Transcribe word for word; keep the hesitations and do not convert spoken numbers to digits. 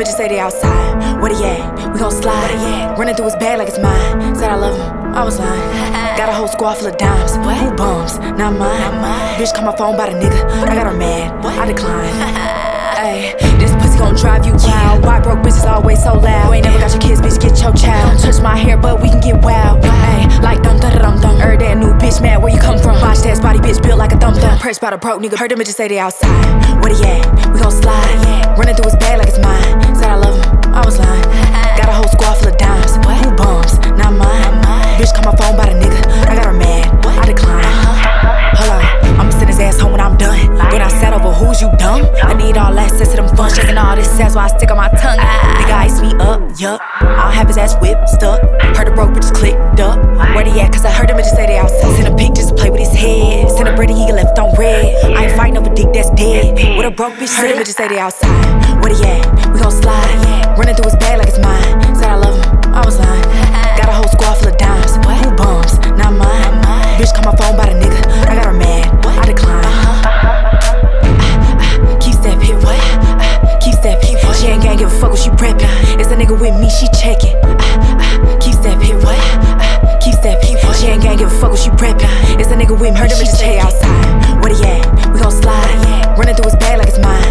bitches say they outside. Where he at? We gon' slide. Running through his bag like it's mine. Said I love him, I was lying. Got a whole squad full of dimes. Who bums? Not mine. Not mine. Bitch call my phone by the nigga. I got her mad. I decline. Ay, this pussy gon' drive you wild. Why broke bitches always so loud? You ain't never got your kids, bitch, get your child. Touch my hair, but we can get wild. Ay, like dum dum dum dum. Heard that new bitch mad, where you come from? Botched ass body, bitch, built like a thumb thumb. Pressed by the broke nigga, heard them bitches say they outside. Where he at? We gon' slide. Running through his bag like it's mine. Said I love him, I was lying. Got a whole squad full of dimes. Who bums? Not mine. Bitch call my phone by the nigga. I got her mad, I decline. Hold on, I'ma send his ass home when I'm done. Then I sat over, who's you dumb? I need all access to them funds. Shaking all this sass while I stick on my tongue. Nigga ice me up, yup. I'll have his ass whipped, stuck. Heard the broke bitches clicked up. Where they at? Cause I heard them bitches say they outside. Send a pic just to play with his head. Send a Brady, he get left on red. I ain't fighting over dick that's dead. What a broke bitch heard them bitches say they outside. Where he at? We gon' slide. Running through his bag like it's mine. Said I love him, I was lying. Got a whole squad full of dimes. Who bums? Not mine. Bitch call my phone by the nigga. I got her mad, I decline. Keep steppin', what? Keep steppin', she ain't gang, give a fuck what she preppin'. It's a nigga with me, she checkin'. Keep steppin', what? Keep steppin', she ain't gang, give a fuck what she preppin'. It's a nigga with me, heard them bitches say outside. Where he at? We gon' slide. Running through his bag like it's mine.